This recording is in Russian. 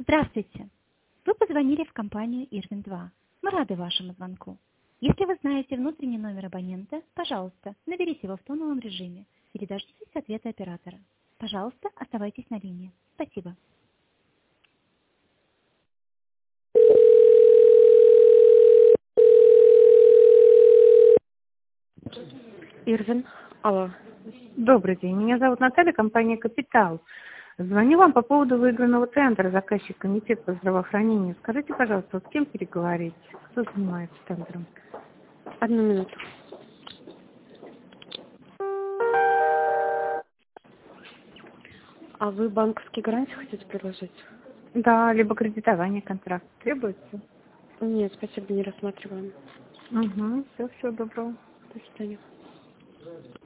Здравствуйте. Вы позвонили в компанию Ирвин-2. Мы рады вашему звонку. Если вы знаете внутренний номер абонента, пожалуйста, наберите его в тоновом режиме или дождитесь ответа оператора. Пожалуйста, оставайтесь на линии. Спасибо. Ирвин, алло. Добрый день, меня зовут Наталья, компания «Капитал». Звоню вам по поводу выигранного тендера, заказчик комитет по здравоохранению. Скажите, пожалуйста, вот с кем переговорить? Кто занимается тендером? 1 минуту. А вы банковские гарантии хотите предложить? Да, либо кредитование контракта требуется? Нет, спасибо, не рассматриваем. Угу, всего доброго. До свидания.